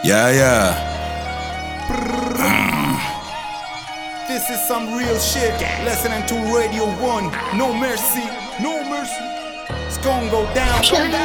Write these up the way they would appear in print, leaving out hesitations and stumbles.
Yeah. This is some real shit. Listening to Radio 1. No mercy. It's gonna go down.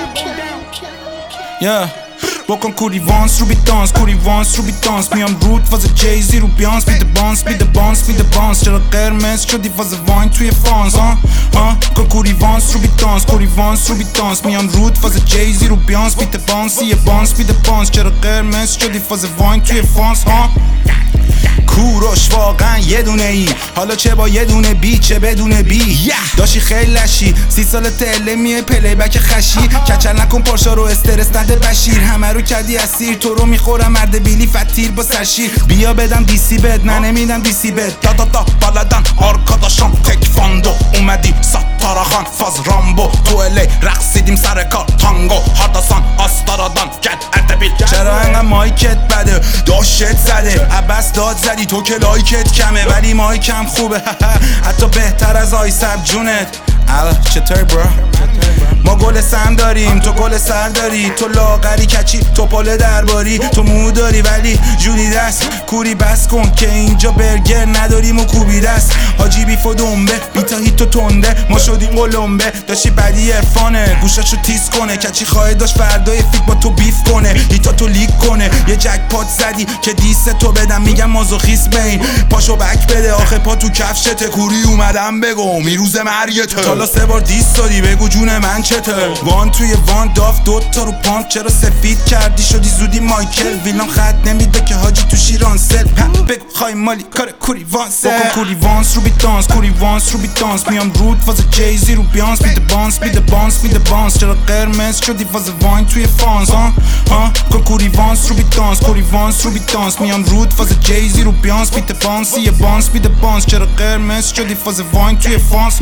Yeah. بکن کوری وانس رو بیتانس میام رود فاز جیزی رو بیانس بیده بانس چرا قرمز شدی فاز واین توی فانس کن کوری وانس رو بیتانس میام رود فاز جیزی رو بیانس بیده بانس چرا قرمز شدی فاز واین توی فانس کوروش واقعا یه دونه ای، حالا چه با یه دونه بی چه بدونه بی داشی خیلی لشی 30 سال تله میه پلی بک خشی کچل نکن پارشا رو استرس نده بشیر همه رو کردی اسیر تو رو میخورم مرد بیلی فتیر با سرشیر بیا بدم دیسی بد نه نمیدم دیسی بد دا بلدن آرکاداشان تکفاندو اومدی ساتاراخان فاز رامبو تو الی رقصیدیم سر کار تانگو هارداسان آستارادان گد اردبیل چرا انقدر مایکت بده داشت زده عباس داد زدی تو که لایکت کمه ولی مایکم خوبه حتی بهتر از آیسب جونت چطور برا؟ ما گل سم داریم تو گل سر داری تو لاغری کچی تو پل درباری تو مو داری ولی جولی دست کوری بس کن که اینجا برگر نداریم و کوبی دست حاجی بیف و دنبه بیتا هیت و تنده ما شدیم قلمبه داشتی بدی افانه گوشاشو تیز کنه کچی خواهد داشت فردای فیک با تو بیف کنه هیتا تو لیک کنه یه جک پات زدی که دیست تو بدم میگم مازوخیست بین پاشو بک بده آخه پا تو کفشته کوری اومدم بگو میروز مرگته حالا 3 بار دیست دادی بگو جون من چته وان توی وان داف دوتا رو پامپ چرا سفید کردی شدی زودی مایکل ویلام خط نمیده که حاجی تو شیران سل بگو خواهی مالی کار کوری وانس بکن کوری وانس رو بیتانس میام رود فاز جیزی رو بیانس بیده بانس چرا قرمز شدی فاز واین توی فانس کن کوری وانس رو بیتانس میام رود فاز جیزی رو بیانس بیده بانس چرا قرمز شدی فاز واین توی فانس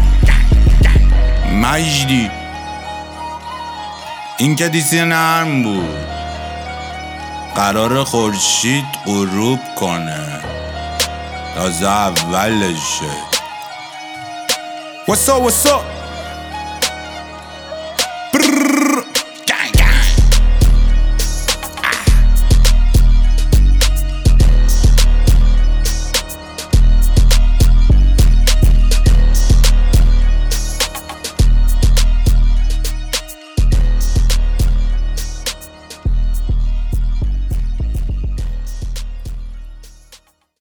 مجدی این که دیسی نرم بود قرار خورشید غروب کنه تازه اولشه What's up